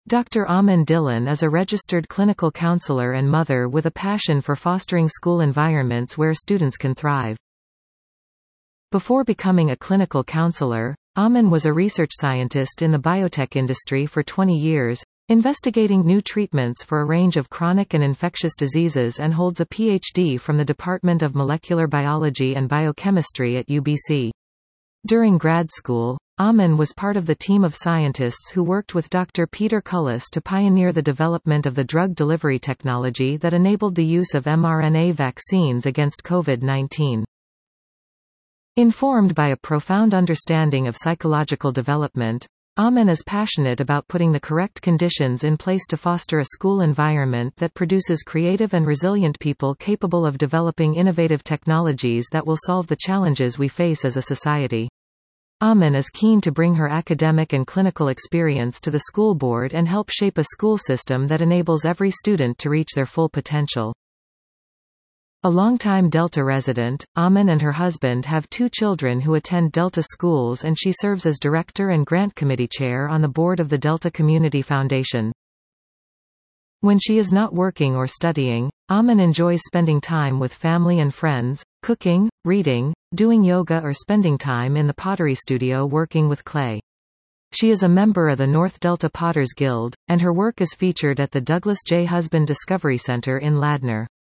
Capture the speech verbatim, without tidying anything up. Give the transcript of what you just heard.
Doctor Amin Dillon is a registered clinical counselor and mother with a passion for fostering school environments where students can thrive. Before becoming a clinical counselor, Amin was a research scientist in the biotech industry for twenty years, investigating new treatments for a range of chronic and infectious diseases, and holds a P H D from the Department of Molecular Biology and Biochemistry at U B C. During grad school, Amin was part of the team of scientists who worked with Doctor Peter Cullis to pioneer the development of the drug delivery technology that enabled the use of mRNA vaccines against COVID nineteen. Informed by a profound understanding of psychological development, Amin is passionate about putting the correct conditions in place to foster a school environment that produces creative and resilient people capable of developing innovative technologies that will solve the challenges we face as a society. Amin is keen to bring her academic and clinical experience to the school board and help shape a school system that enables every student to reach their full potential. A longtime Delta resident, Amin and her husband have two children who attend Delta schools, and she serves as director and grant committee chair on the board of the Delta Community Foundation. When she is not working or studying, Amin enjoys spending time with family and friends, cooking, reading, doing yoga, or spending time in the pottery studio working with clay. She is a member of the North Delta Potters Guild, and her work is featured at the Douglas J. Husband Discovery Center in Ladner.